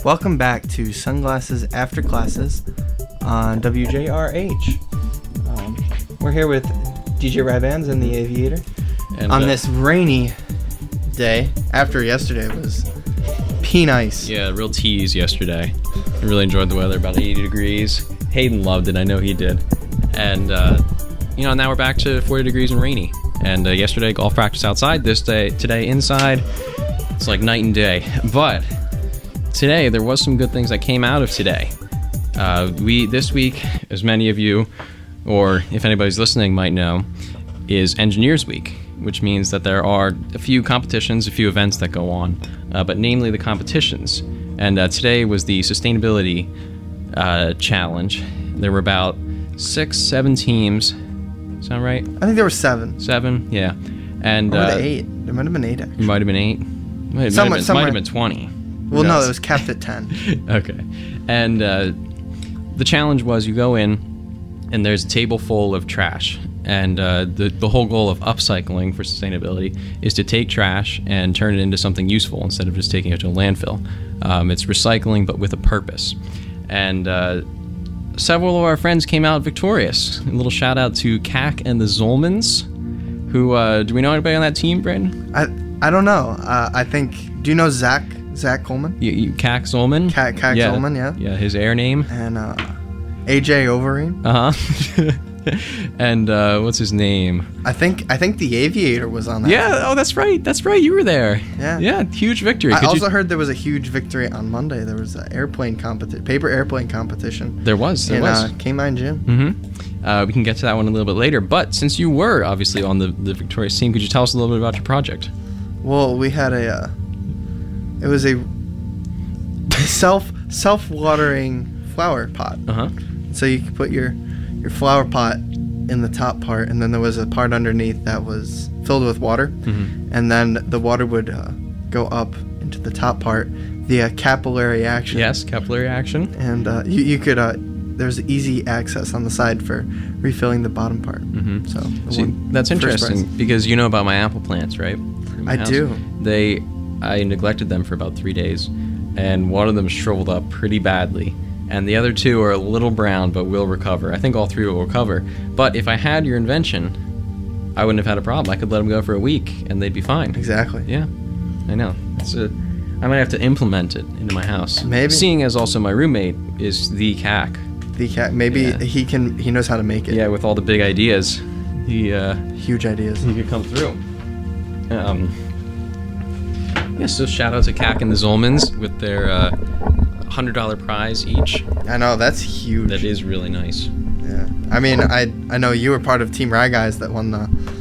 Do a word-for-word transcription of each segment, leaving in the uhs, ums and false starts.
Welcome back to Sunglasses After Classes on W J R H. Um, we're here with D J Rybands and the Aviator And, on uh, this rainy day. After yesterday was pea nice. Yeah, real tease yesterday. I really enjoyed the weather, about eighty degrees. Hayden loved it, I know he did. And, uh, you know, now we're back to forty degrees and rainy. And uh, yesterday, golf practice outside. This day, today, inside. It's like night and day. But today, there was some good things that came out of today. Uh, we This week, as many of you, or if anybody's listening might know, is Engineers Week, which means that there are a few competitions, a few events that go on, uh, but namely the competitions. And uh, today was the Sustainability uh, Challenge. There were about six, seven teams. Sound right? I think there were seven. Seven, yeah. And Or were uh, there eight? There might have been eight, actually. it might have been eight. Might, might, Somewhere- have, been, might have somewhere- been twenty. Well, Who no, knows? it was capped at ten. Okay. And uh, the challenge was you go in, and there's a table full of trash. And uh, the, the whole goal of upcycling for sustainability is to take trash and turn it into something useful instead of just taking it to a landfill. Um, it's recycling, but with a purpose. And uh, several of our friends came out victorious. A little shout out to C A C and the Zolmans, who, uh, do we know anybody on that team, Brandon? I I don't know. Uh, I think, do you know Zach? Zach Coleman? You, you, C A C Zolman? C A C, C A C yeah, Zolman, yeah. Yeah, his air name. And uh, A J Overeem. Uh-huh. And uh, what's his name? I think I think the Aviator was on that. Yeah, oh, that's right. That's right. You were there. Yeah. Yeah, huge victory. I Could also you... heard there was a huge victory on Monday. There was an airplane competition, paper airplane competition. There was. There in was. Uh, K-Mine Gym. Mm-hmm. Uh, we can get to that one a little bit later. But since you were obviously on the, the victorious team, could you tell us a little bit about your project? Well, we had a. Uh, it was a self self watering flower pot. Uh-huh. So you could put your your flower pot in the top part, and then there was a part underneath that was filled with water, Mm-hmm. and then the water would uh, go up into the top part via capillary action. Yes, capillary action. And uh, you, you could, uh, there's easy access on the side for refilling the bottom part. Mm-hmm. So the See, one- that's first interesting prize. because you know about my apple plants, right? In my I house. do. They, I neglected them for about three days, and one of them shriveled up pretty badly. And the other two are a little brown, but will recover. I think all three will recover. But if I had your invention, I wouldn't have had a problem. I could let them go for a week, and they'd be fine. Exactly. Yeah, I know. It's a, I might have to implement it into my house. Maybe. Seeing as also my roommate is the C A C. The cat. Maybe Yeah. he can. He knows how to make it. Yeah, with all the big ideas, he uh, Huge ideas. he could come through. Um, yeah, so shout out to C A C and the Zolmans with their uh, one hundred dollars prize each. I know, that's huge. That is really nice. Yeah. I mean, I I know you were part of Team Rye Guys that won the.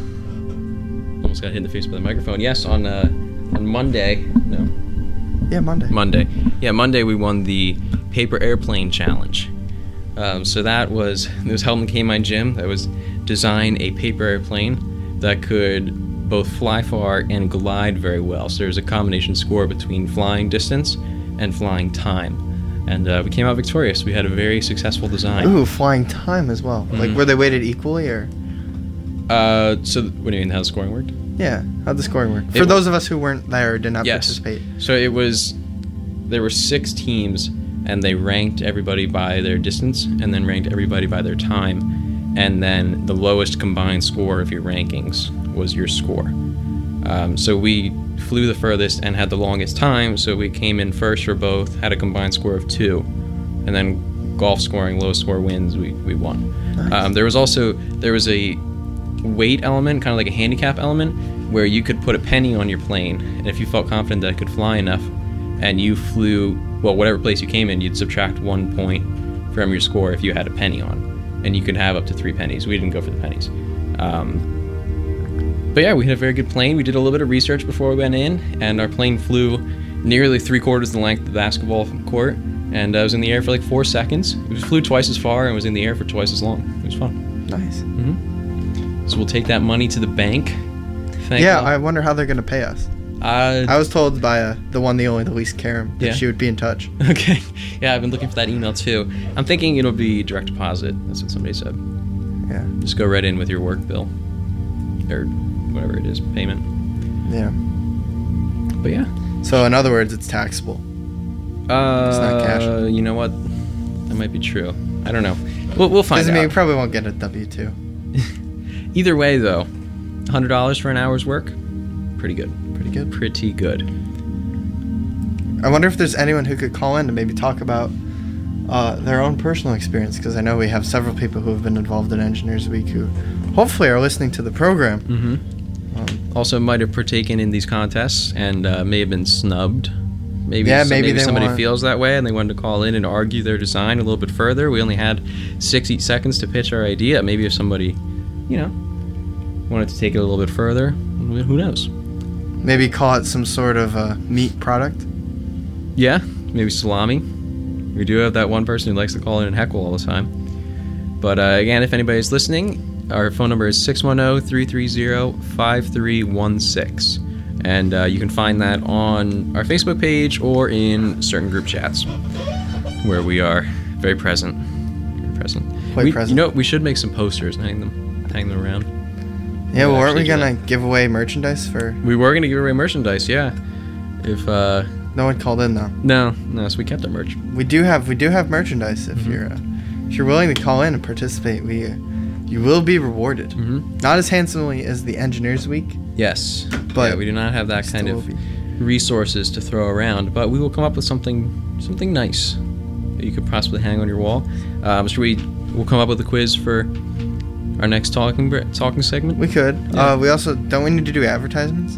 Almost got hit in the face by the microphone. Yes, on uh, on Monday. No, Yeah, Monday. Monday. Yeah, Monday we won the Paper Airplane Challenge. Um, so that was it was held in K-Mine Gym. That was design a paper airplane that could both fly far and glide very well. So there's a combination score between flying distance and flying time. And uh, we came out victorious. We had a very successful design. Ooh, flying time as well. Like, Mhm. were they weighted equally, or? Uh, so what do you mean how the scoring worked? Yeah. How'd the scoring work? It For wa- those of us who weren't there or did not Yes. participate. So it was, there were six teams, and they ranked everybody by their distance, and then ranked everybody by their time, and then the lowest combined score of your rankings was your score. Um, so we flew the furthest and had the longest time, so we came in first for both, had a combined score of two, and then golf scoring, lowest score wins, we, we won. Nice. Um, there was also, there was a weight element, kind of like a handicap element, where you could put a penny on your plane, and if you felt confident that it could fly enough, and you flew, well, whatever place you came in, you'd subtract one point from your score if you had a penny on, and you could have up to three pennies. We didn't go for the pennies. Um, but yeah, we had a very good plane. We did a little bit of research before we went in, and our plane flew nearly three quarters the length of the basketball court, and I was in the air for like four seconds. It flew twice as far and was in the air for twice as long. It was fun. Nice. Mm-hmm. So we'll take that money to the bank. Thank yeah, God. I wonder how they're going to pay us. Uh, I was told by uh, the one, the only, the least Karen that Yeah. she would be in touch. Okay. Yeah, I've been looking for that email too. I'm thinking it'll be direct deposit. That's what somebody said. Yeah. Just go right in with your work bill. Or whatever it is, payment. Yeah. But yeah. So in other words, it's taxable. Uh, It's not cash. You know what? That might be true. I don't know. We'll, we'll find Doesn't out. mean we probably won't get a W two. Either way, though, one hundred dollars for an hour's work, pretty good. Pretty good. Pretty good. I wonder if there's anyone who could call in to maybe talk about uh, their own personal experience, because I know we have several people who have been involved in Engineers Week who hopefully are listening to the program. Mm-hmm. Um, Also, might have partaken in these contests and uh, may have been snubbed. Maybe, Yeah, some- maybe they somebody want- feels that way and they wanted to call in and argue their design a little bit further. We only had sixty seconds to pitch our idea. Maybe if somebody, you know, wanted to take it a little bit further, who knows? maybe call it some sort of uh, meat product. Yeah, maybe salami. We do have that one person who likes to call in and heckle all the time. But uh, again, if anybody's listening, our phone number is six one zero, three three zero, five three one six. And uh, you can find that on our Facebook page or in certain group chats where we are very present. Very present. Quite we, present. You know, we should make some posters and hang them, hang them around. Yeah, well, We'll weren't we actually do gonna that. give away merchandise for? We were going to give away merchandise, yeah. If, uh, No one called in though. no, no, so we kept our merch. We do have we do have merchandise. If Mhm. you're uh, if you're willing to call in and participate, we uh, you will be rewarded. Mm-hmm. Not as handsomely as the Engineers Week. Yes, But yeah, we do not have that kind still of will be. resources to throw around, but we will come up with something something nice that you could possibly hang on your wall. Um, should we? We'll come up with a quiz for our next talking bre- talking segment. We could. Yeah. Uh, we also don't we need to do advertisements?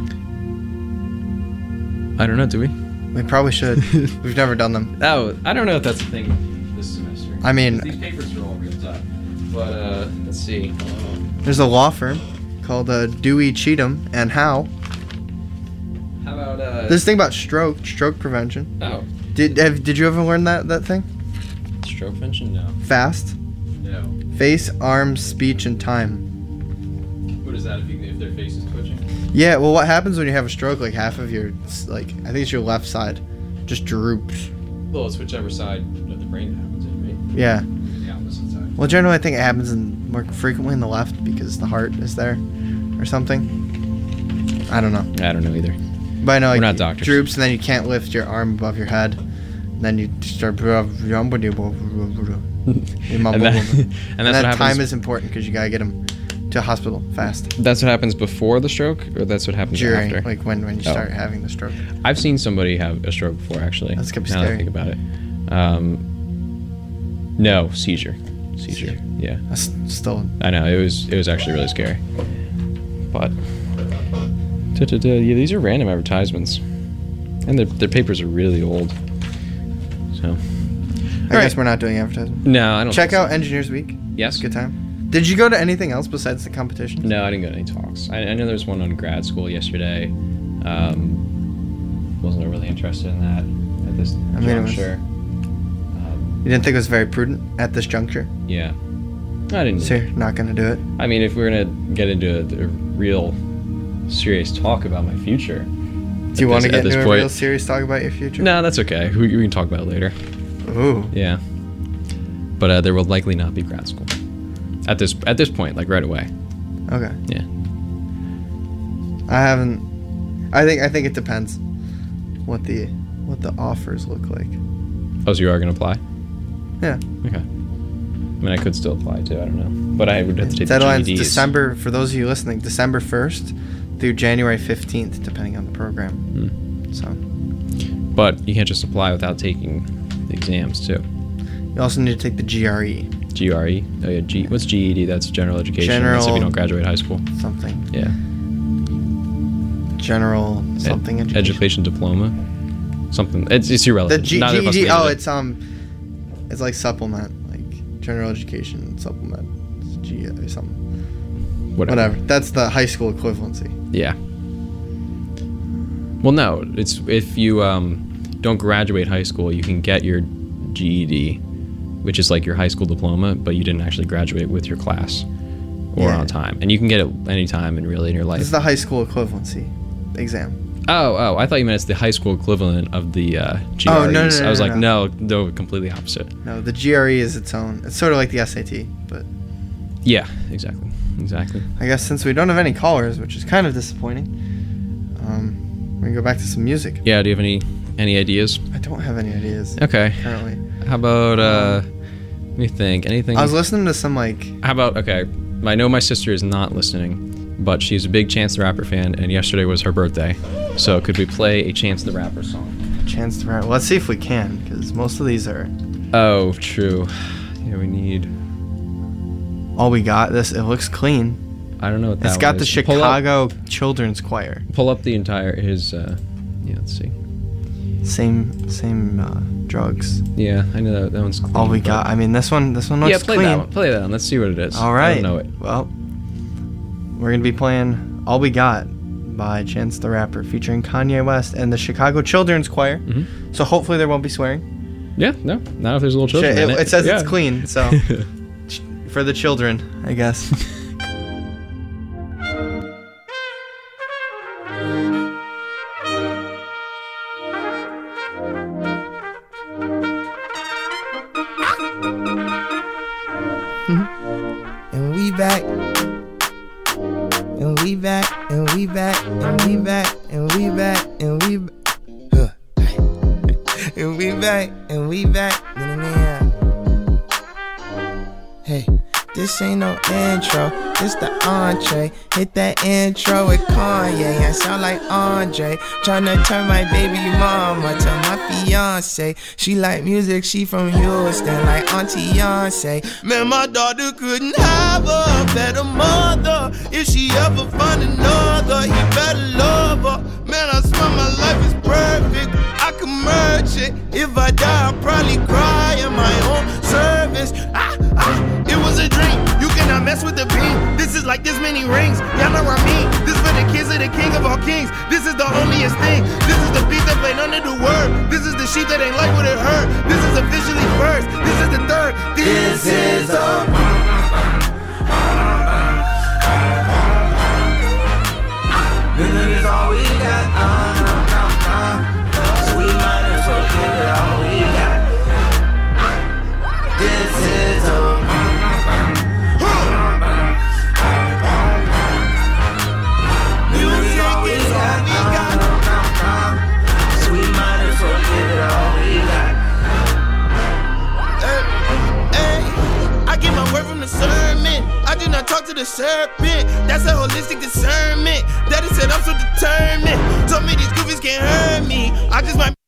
I don't know. Do we? We probably should. We've never done them. Oh, I don't know if that's a thing this semester. I mean- these papers are all ripped up. But uh, let's see. There's a law firm called uh, Dewey, Cheatham and Howe. How about uh? This thing about stroke, stroke prevention. Oh, Did have, did you ever learn that that thing? stroke prevention? No. FAST, No. face, arms, speech, and time. What is that if, you, if their face is twitching? Yeah. Well, what happens when you have a stroke? Like half of your, like I think it's your left side, just droops. Well, it's whichever side of the brain it happens in, right? Yeah. The opposite side. Well, generally, I think it happens in more frequently in the left because the heart is there, or something. I don't know, I don't know either. but I know We're like not doctors. droops, and then you can't lift your arm above your head. And then you start. And, and, that, and and that's then what happens. time is important because you gotta get them to a hospital fast. That's what happens before the stroke, or that's what happens During, after. like when when you Oh. start having the stroke. I've seen somebody have a stroke before, actually. That's gonna be now that I scary. think about it. Um, no seizure, seizure. Seizure. Yeah, That's still. I know it was it was actually really scary. But Da-da-da, yeah, these are random advertisements, and their their papers are really old. So I All guess right. we're not doing advertisement. no, I don't Check think so. out Engineers Week. Yes. Good time. Did you go to anything else besides the competition? No, I didn't go to any talks. I, I know there's one on grad school yesterday. Um, wasn't really interested in that at this I mean, it was- juncture. Um, You didn't think it was very prudent at this juncture, yeah, I didn't. so you're not gonna do it. I mean, if we're gonna get into a, a real serious talk about my future, Do you want to at get this into a point- real serious talk about your future? no, that's okay. We, we can talk about it later. Ooh. Yeah, but uh, there will likely not be grad school at this at this point, like right away. Okay. Yeah. I haven't. I think I think it depends what the what the offers look like. Oh, so you are gonna apply? Yeah. Okay. I mean, I could still apply too. I don't know, but I would have to take Deadline's the G E Ds. December, for those of you listening, December first through January fifteenth, depending on the program. Hmm. So But you can't just apply without taking the exams too. you also need to take the G R E, G R E. Oh yeah, G. What's G E D? That's general education. That's if General- you don't graduate high school. something. Yeah. General something Ed- education. education diploma. Something. It's it's The irrelevant. G- Neither of us GED. needed Oh, it. it's um, it's like supplement, like general education supplement. It's G or something. whatever. Whatever. That's the high school equivalency. Yeah. Well, no. It's if you um don't graduate high school, you can get your G E D, which is like your high school diploma, but you didn't actually graduate with your class or Yeah. on time, and you can get it any time and really in your life. This is the high school equivalency exam. Oh, oh, I thought you meant it's the high school equivalent of the uh, G R Es. Oh, no, no, no, I was no, like, no, no, completely opposite. No, the G R E is its own. It's sort of like the S A T, but Yeah, exactly, exactly. I guess since we don't have any callers, which is kind of disappointing, um, we can go back to some music. Yeah, do you have any Any ideas? I don't have any ideas. Okay. Currently. How about uh let me think. Anything I was listening to some like How about okay, I know my sister is not listening, but she's a big Chance the Rapper fan, and yesterday was her birthday. So could we play a Chance the Rapper song? Chance the Rapper. Let's see if we can, because most of these are Oh, true. Yeah, we need All We Got. This it looks clean. I don't know what that It's got one the is. Pull up- Chicago Children's Choir. Pull up the entire his uh yeah, let's see. Same same uh, drugs. Yeah, I know that that one's clean. All We but- Got. I mean, this one this one looks Yeah, play clean. that one. Play that one. Let's see what it is. All right. I don't know it. Well, we're gonna be playing "All We Got" by Chance the Rapper, featuring Kanye West and the Chicago Children's Choir. Mhm. So hopefully there won't be swearing. Yeah, no, not if there's little children Shit, in it, it. it says Yeah. it's clean, so ch- for the children, I guess. And we back. And we back. And we back. And we back. And we back. And we back. Huh. And we back. And we back. Hey, this ain't no intro. This the entree. Hit that intro with Kanye. I sound like Andre. Tryna turn my baby mama to my fiance. She like music, she from Houston, like Auntie Beyonce. Man, my daughter couldn't have a better mother. If she ever find another, he better love her. Man, I swear my life is perfect. I can merge it. If I die, I'll probably cry in my own service. Ah, ah, it was a dream. You cannot mess with the beam. This is like this many rings. Y'all know what I mean. This for the kids of the king of all kings. This is the onlyest thing. This is the beat that played under the word. This is the sheep that ain't like what it heard. This is officially first. This is the third. This, this is a. This is all we got. Uh, uh, uh. So we might as well give it all we got. This is a. I did not talk to the serpent. That's a holistic discernment. Daddy said I'm so determined. Told me these goofies can't hurt me. I just might.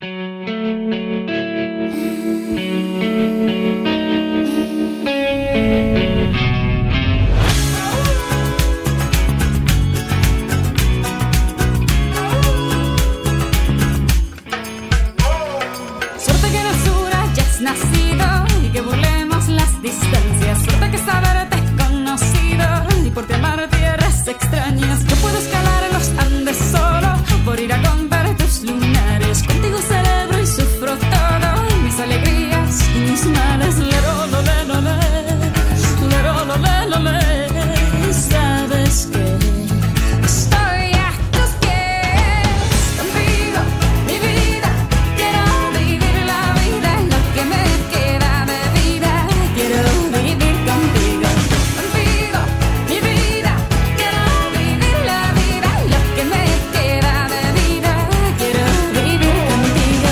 Suerte que en el sur hayas nacido y que burlemos las distancias. Suerte que saberte es conocido y por ti amar tierras extrañas. Yo puedo escalar los Andes solo por ir a contar tus lunares. Contigo celebro y sufro todo, mis alegrías y mis males. Lero, lo, le, lo, le. Lero, lo, le, lo, le. Sabes que estoy a tus pies. Contigo, mi vida. Quiero vivir la vida, lo que me queda de vida. Quiero vivir contigo. Contigo, mi vida. Quiero vivir la vida, lo que me queda de vida. Quiero vivir contigo.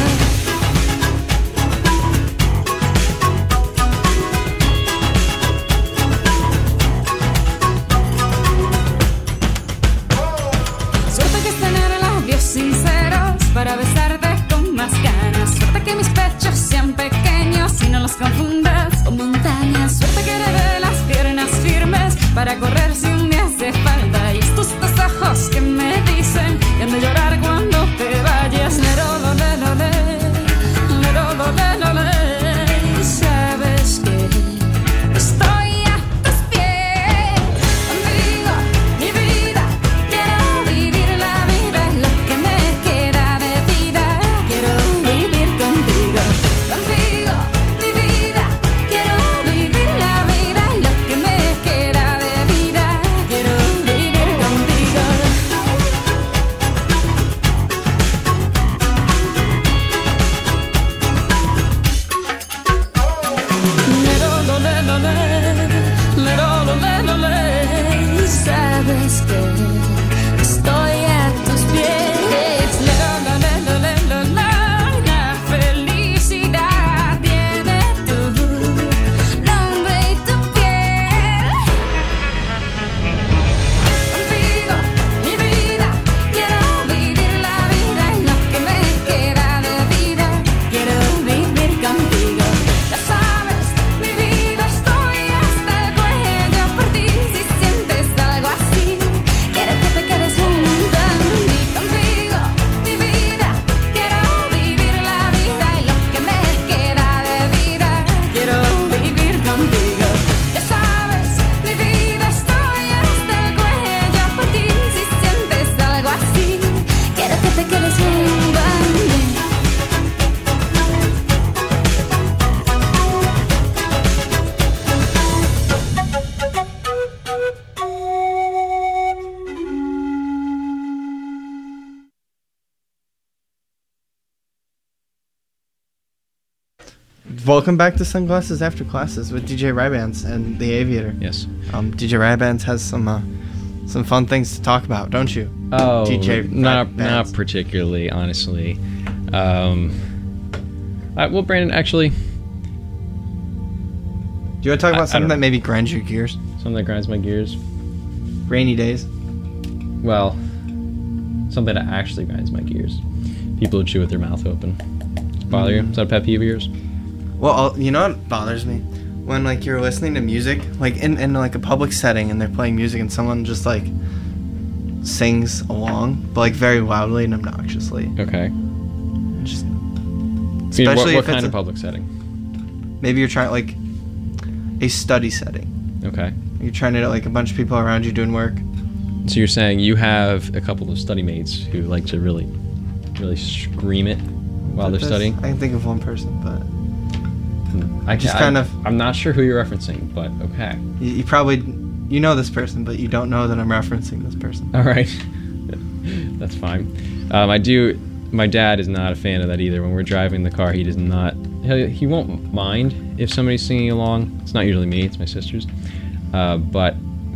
Suerte que es tener labios sinceros para besarte con más ganas. Suerte que mis pechos sean pequeños y no los confundas con montañas. Suerte que heredé las piernas firmes para correr si un día hace falta. Y estos dos ojos que me dicen que han de llorar cuando te vayas. Lero, lo, le, lo, le. Lero, lo, le, lo, le. Sabes que estoy a tus pies. Contigo, mi vida. Quiero vivir la vida, lo que me queda de vida. welcome back to Sunglasses After Classes with D J Rybands and the Aviator. Yes. Um, D J Rybands has some uh, some fun things to talk about, don't you? Oh, D J not Rybands. not particularly, honestly. Um, uh, well, Brandon, actually, Do you want to talk I- about I something don't that know. maybe grinds your gears? something that grinds my gears. Rainy days. Well, something that actually grinds my gears. People who chew with their mouth open. Bother you? Is that a pet peeve of yours? Well, I'll- you know what bothers me? When like you're listening to music, like in, in like a public setting, and they're playing music, and someone just like sings along, but like very loudly and obnoxiously. Okay. Just I mean, what especially what if kind it's of a- public setting? maybe you're trying like a study setting. Okay. You're trying to like a bunch of people around you doing work. So you're saying you have a couple of study mates who like to really, really scream it while they're That's- studying? I can think of one person, but I just I- kind of- I'm not sure who you're referencing, but okay. you, you probably you know this person, but you don't know that I'm referencing this person. All right. That's fine. Um, I do. My dad is not a fan of that either. When we're driving the car, he does not. He, he won't mind if somebody's singing along. It's not usually me. It's my sisters. Uh, but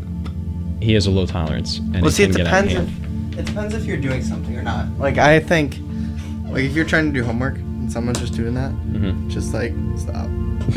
he has a low tolerance, and Well, it see, can it get out of depends. hand. If, it depends if you're doing something or not. Like I think, like if you're trying to do homework and someone's just doing that, Mhm. just like stop.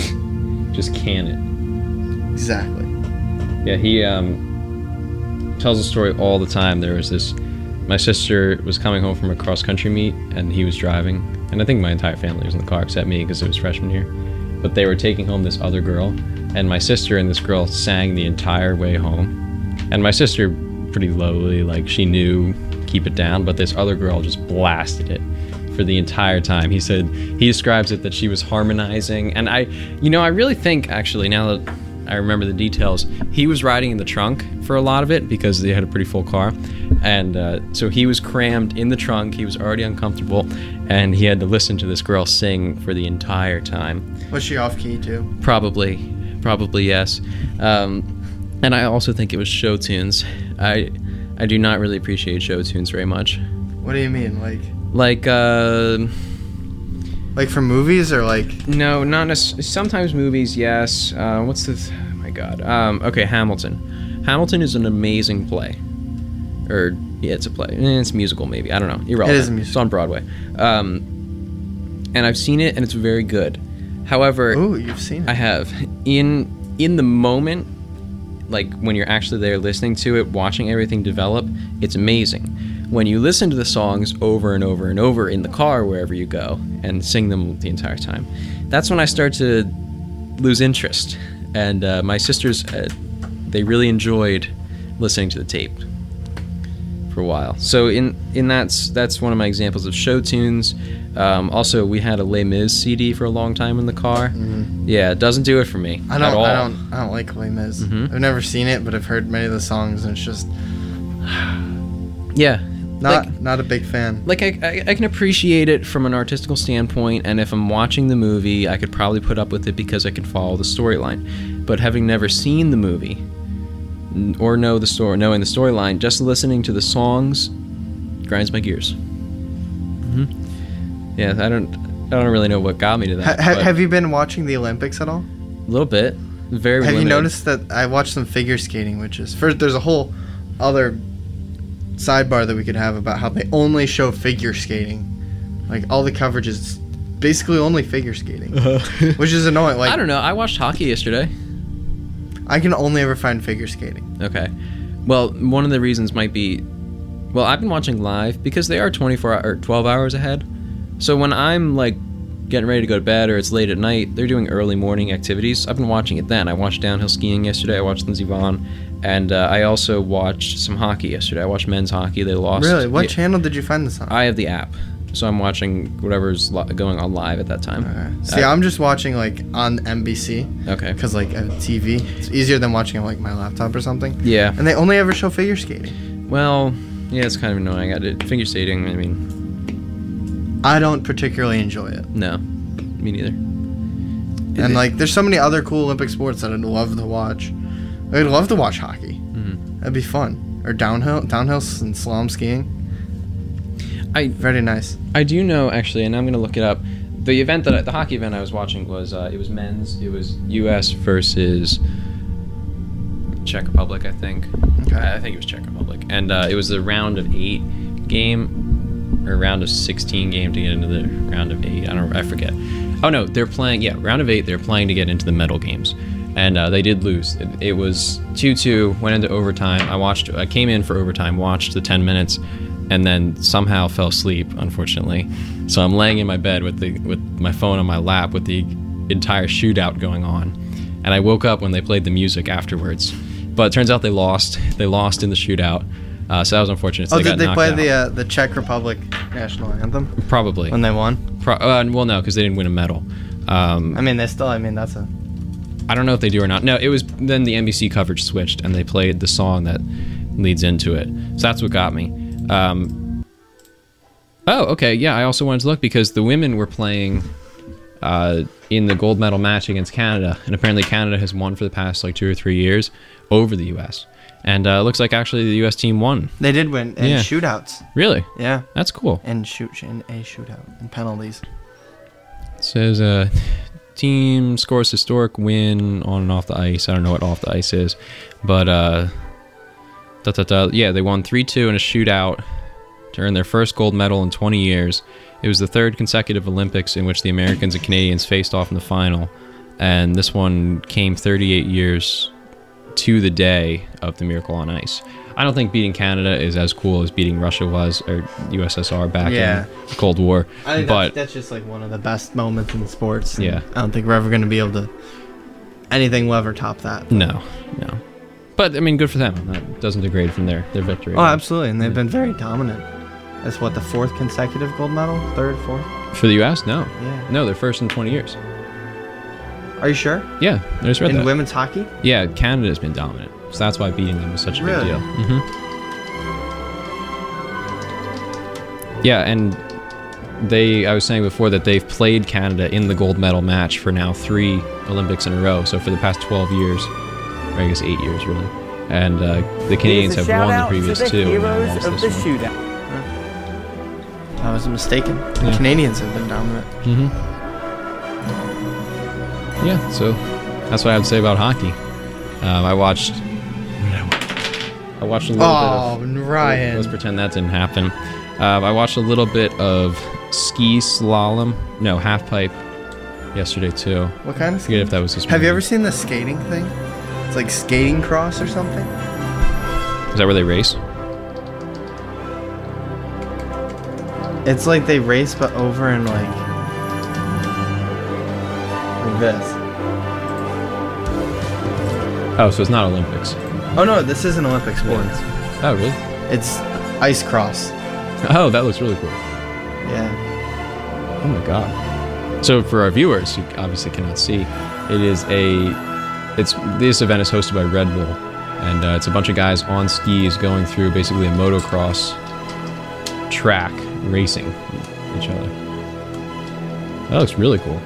Just can it. Exactly. Yeah, he um, tells a story all the time. There was this. My sister was coming home from a cross country meet, and he was driving, and I think my entire family was in the car except me because it was freshman year. But they were taking home this other girl, and my sister and this girl sang the entire way home. And my sister, pretty lowly, like she knew keep it down, but this other girl just blasted it for the entire time. He said he describes it that she was harmonizing, and I, you know, I really think actually now that I remember the details, he was riding in the trunk for a lot of it because they had a pretty full car, and uh, so he was crammed in the trunk. He was already uncomfortable, and he had to listen to this girl sing for the entire time. Was she off key too? Probably, probably yes. Um, and I also think it was show tunes. I, I do not really appreciate show tunes very much. What do you mean, like, Like, uh, like for movies or like? no, not necessarily. Sometimes movies, yes. Uh, what's the? Th- oh my God. Um, okay, Hamilton. Hamilton is an amazing play. Or yeah, it's a play. Eh, It's a musical, maybe. I don't know. Irrelevant. It is a musical. It's on Broadway. Um, and I've seen it, and it's very good. However, Ooh, you've seen it. I have. In in the moment, like when you're actually there listening to it, watching everything develop, it's amazing. When you listen to the songs over and over and over in the car, wherever you go, and sing them the entire time, that's when I start to lose interest. And uh, my sisters, uh, they really enjoyed listening to the tape for a while. So in in that's that's one of my examples of show tunes. Um, also, we had a Les Mis C D for a long time in the car. Mhm. Yeah, it doesn't do it for me I don't. at all. I don't. I don't like Les Mis. Mhm. I've never seen it, but I've heard many of the songs, and it's just Yeah, not like, not a big fan. like I, I I can appreciate it from an artistical standpoint, and if I'm watching the movie, I could probably put up with it because I could follow the storyline. But having never seen the movie n- or know the story, knowing the storyline, just listening to the songs grinds my gears. hmm Yeah, I don't I don't really know what got me to that. Ha- ha- but have you been watching the Olympics at all? a little bit, very. Have you limited. noticed that I watched some figure skating, which is first. There's a whole other sidebar that we could have about how they only show figure skating, like all the coverage is basically only figure skating, which is annoying. Like I don't know. I watched hockey yesterday. I can only ever find figure skating. Okay. Well, one of the reasons might be, well, I've been watching live because they are twenty-four hour, or twelve hours ahead. So when I'm like getting ready to go to bed or it's late at night, they're doing early morning activities. I've been watching it then. I watched downhill skiing yesterday. I watched Lindsey Vonn, and uh, I also watched some hockey yesterday. I watched men's hockey. They lost. Really? What Yeah. channel did you find this on? I have the app, so I'm watching whatever's li- going on live at that time. Okay. See, I- I'm just watching like on N B C Okay. because like a T V. It's easier than watching on like my laptop or something. Yeah. And they only ever show figure skating. Well, yeah, it's kind of annoying. I did figure skating. I mean, I don't particularly enjoy it. no, me neither. And like, there's so many other cool Olympic sports that I'd love to watch. I'd love to watch hockey. Mhm. That'd be fun. Or downhill, downhill s- and slalom skiing. I Very nice. I do know actually, and I'm gonna look it up. the event that I, the hockey event I was watching was uh, it was men's. It was U S versus Czech Republic, I think. Okay. I think it was Czech Republic, and uh, it was the round of eight game or round of sixteen game to get into the round of eight. I don't. I forget. Oh no, they're playing. Yeah, round of eight. They're playing to get into the medal games, and uh, they did lose. It, it was two two. Went into overtime. I watched. I came in for overtime. Watched the ten minutes, and then somehow fell asleep. Unfortunately, so I'm laying in my bed with the with my phone on my lap with the entire shootout going on, and I woke up when they played the music afterwards. But it turns out they lost. They lost in the shootout. Uh, so that was unfortunate. So Oh, they did got they knocked play out. the uh, the Czech Republic national anthem Probably. when they won? Pro- uh, well, no, because they didn't win a medal. Um, I mean, they still. I mean, that's a. I don't know if they do or not. No, it was then the N B C coverage switched and they played the song that leads into it. So that's what got me. Um, oh, okay. Yeah, I also wanted to look because the women were playing uh, in the gold medal match against Canada, and apparently Canada has won for the past like two or three years over the U S. And uh, it looks like actually the U S team won. They did win in Yeah. shootouts. Really? Yeah, That's cool. in shoot in a shootout in penalties. It says uh, team scores historic win on and off the ice. I don't know what off the ice is, but uh, da, da, da, yeah, they won three two in a shootout to earn their first gold medal in twenty years. It was the third consecutive Olympics in which the Americans and Canadians faced off in the final, and this one came thirty-eight years to the day of the Miracle on Ice. I don't think beating Canada is as cool as beating Russia was, or U S S R back Yeah. in the Cold War. I think but that's, that's just like one of the best moments in sports. and Yeah. I don't think we're ever going to be able to. Anything will ever top that. no, no. But I mean, good for them. That doesn't degrade from their their victory. Oh, absolutely, and they've been very dominant. That's what the fourth consecutive gold medal, third, fourth. For the U S, no, Yeah. no, they're first in twenty years. Are you sure? Yeah, I just read In that. women's hockey? Yeah, Canada's been dominant, so that's why beating them is such a Really? big deal. hmm Yeah, and they, I was saying before that they've played Canada in the gold medal match for now three Olympics in a row. So for the past twelve years, or I guess eight years really, and uh, the Canadians have won the previous two. and now lost this one. I was mistaken. The Yeah. Canadians have been dominant. Mm-hmm. Yeah, so that's what I would say about hockey. Um, I watched. I watched a little Oh, bit of. Ryan. Let's pretend that didn't happen. Um, I watched a little bit of ski slalom, no half pipe, yesterday too. What kind I of forget if that was this. Have you morning. ever seen the skating thing? It's like skating cross or something. Is that where they race? It's like they race, but over in like like this. Oh, so it's not Olympics. Oh no, this isn't Olympic sports. Oh, really? It's ice cross. Oh, that looks really cool. Yeah. Oh my god. So for our viewers who obviously cannot see, it is a it's this event is hosted by Red Bull, and uh, it's a bunch of guys on skis going through basically a motocross track racing each other. That looks really cool.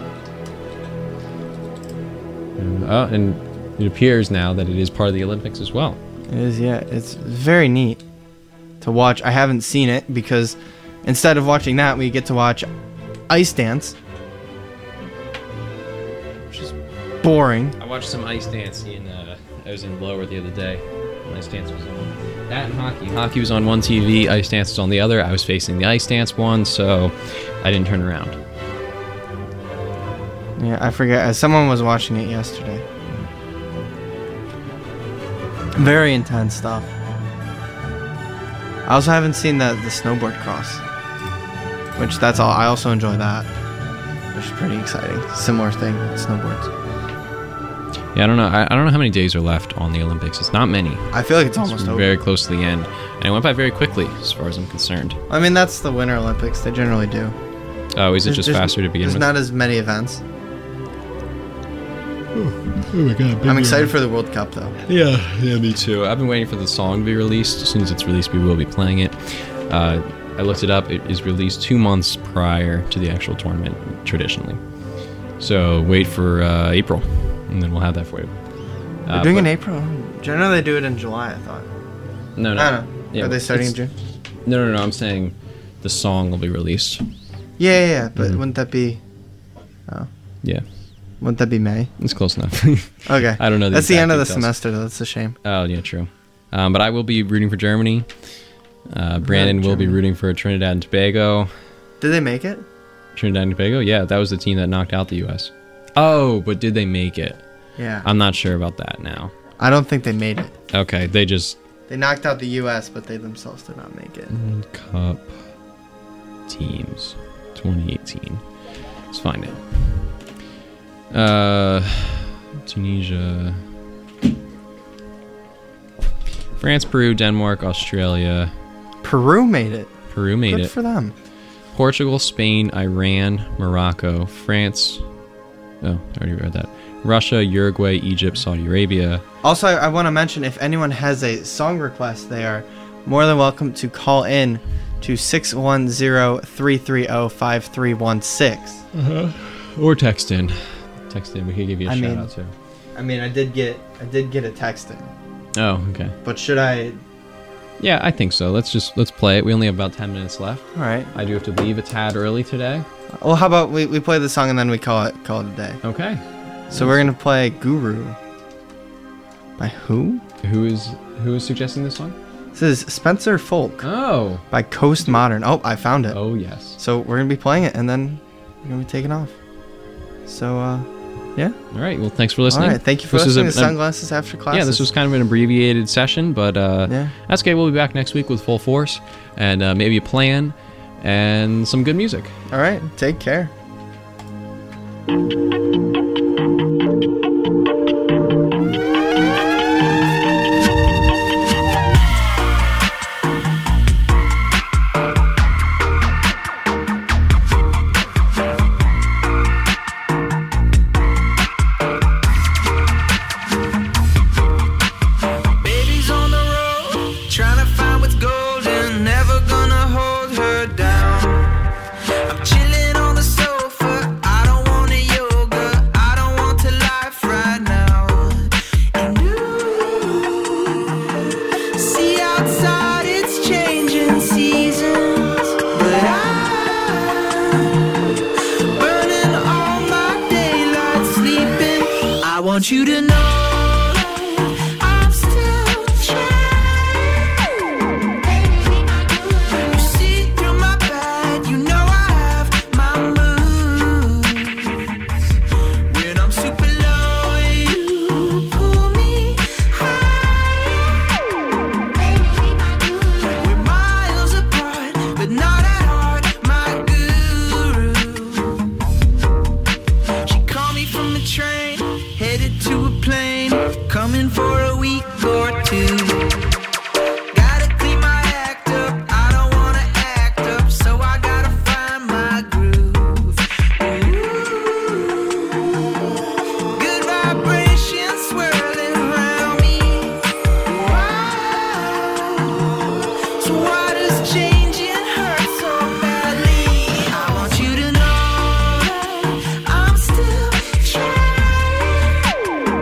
And, uh, and it appears now that it is part of the Olympics as well. It is, yeah. It's very neat to watch. I haven't seen it because instead of watching that, we get to watch Ice Dance, which is boring. I watched some ice dance in. Uh, I was in Lower the other day. And ice dance was on. That and hockey. Hockey was on one T V. Ice dance was on the other. I was facing the ice dance one, so I didn't turn around. Yeah, I forget. Uh, someone was watching it yesterday. Very intense stuff. I also haven't seen the the snowboard cross, which that's all. I also enjoy that, which is pretty exciting. Similar thing with snowboards. Yeah, I don't know. I, I don't know how many days are left on the Olympics. It's not many. I feel like it's It's almost over. very close to the end, and it went by very quickly, as far as I'm concerned. I mean, that's the Winter Olympics. They generally do. Oh, is it There's- just there's- faster to begin There's with? not as many events. Oh my god! I'm excited for the World Cup though. Yeah, yeah, me too. I've been waiting for the song to be released. As soon as it's released, we will be playing it. Uh, I looked it up. It is released two months prior to the actual tournament, traditionally. So wait for uh, April, and then we'll have that for you. They're Uh, doing it but- in April. Generally, they do it in July. I thought. No, no. I don't know. Yeah, Are they starting in it's- June? No, no, no. I'm saying the song will be released Yeah, yeah, yeah, but Mhm. wouldn't that be? Oh, Yeah, wouldn't that be May? it's close enough. Okay. I don't know the That's the exact end of the details. semester, though. That's a shame. Oh, yeah, true. Um, but I will be rooting for Germany. Uh, Brandon will be Germany. rooting for Trinidad and Tobago. Did they make it? Trinidad and Tobago? Yeah, that was the team that knocked out the U S. Oh, but did they make it? Yeah. I'm not sure about that now. I don't think they made it. Okay, they just... They knocked out the U S, but they themselves did not make it. World Cup teams twenty eighteen. Let's find it. Uh, Tunisia... France, Peru, Denmark, Australia. Peru made it. Peru made Good it. for them. Portugal, Spain, Iran, Morocco, France. Oh, I already read that. Russia, Uruguay, Egypt, Saudi Arabia. Also, I, I want to mention if anyone has a song request, they are more than welcome to call in to six one zero, three three zero, five three one six. Or text in. Text in. We could give you a I shout mean- out too. I mean, I did get I did get a text in, Oh, okay. but should I? Yeah, I think so. Let's just let's play it. We only have about ten minutes left. All right. I do have to leave a tad early today. Well, how about we, we play the song and then we call it call it a day. Okay. So we're gonna play Guru. By who? Who is who is suggesting this one? This is Spencer Folk Oh. by Coast Modern. Oh, I found it. Oh yes. So we're gonna be playing it and then we're gonna be taking off. So uh, yeah. All right. Well, thanks for listening. All right. Thank you for This is listening a- to a- Sunglasses After Classes. Yeah, this was kind of an abbreviated session, but uh, Yeah. that's okay. We'll be back next week with full force and uh, maybe a plan and some good music. All right. Take care. Baby's on the road, trying to find what's golden, never gonna hold her down. I'm chilling on the sofa, I don't want a yoga, I don't want to life right now. And ooh, see outside it's changing seasons, but I'm burning all my daylight sleeping. I want you to know I'm still trying. You see through my bed, you know I have my moods. When I'm super low, you pull me high. We're miles apart, but not at heart, my guru. She called me from the train, headed to a plane, coming for a week or two. Gotta clean my act up, I don't wanna act up, so I gotta find my groove. Ooh. Good vibrations swirling around me. Wow. So why does changing hurt so badly? I want you to know that I'm still trying.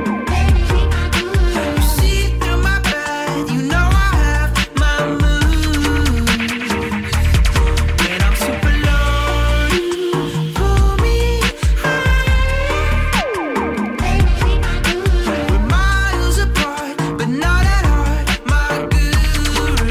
You see through my bed, you know I have my moods. When I'm super low, you pull me high. We're miles apart, but not at heart, my guru.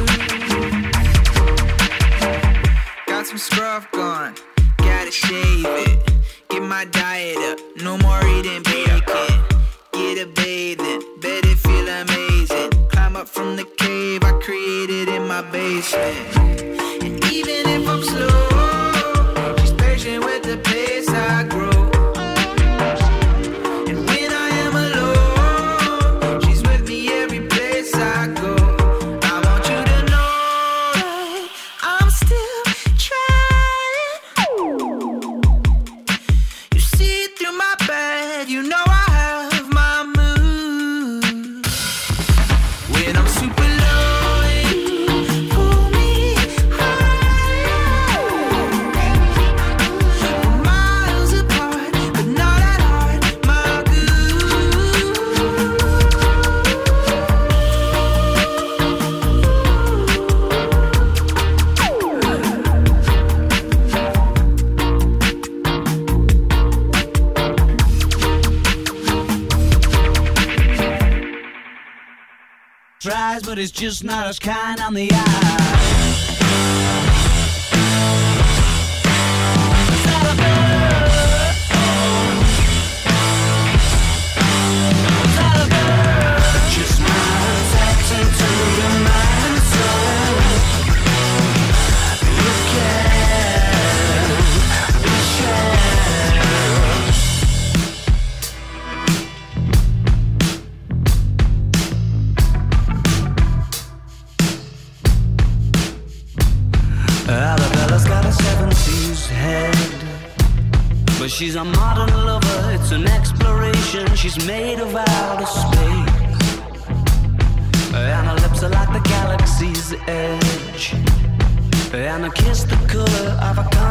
Got some scruff gone, gotta shave it. Get my diet up, no more eating bacon. Get a bathing, bet it feel amazing. Climb up from the cave I created in my basement. And even if I'm slow, she's patient with the pace I grow. And when I am alone, she's with me every place I go. I want you to know that I'm still trying. You see through my bed, you know I have my moods. When I'm super low, you pull me high. eyes, but it's just not as kind on the eye. Arabella's got a seventies head, but she's a modern lover, it's an exploration. She's made of outer space, and her lips are like the galaxy's edge, and her kiss the color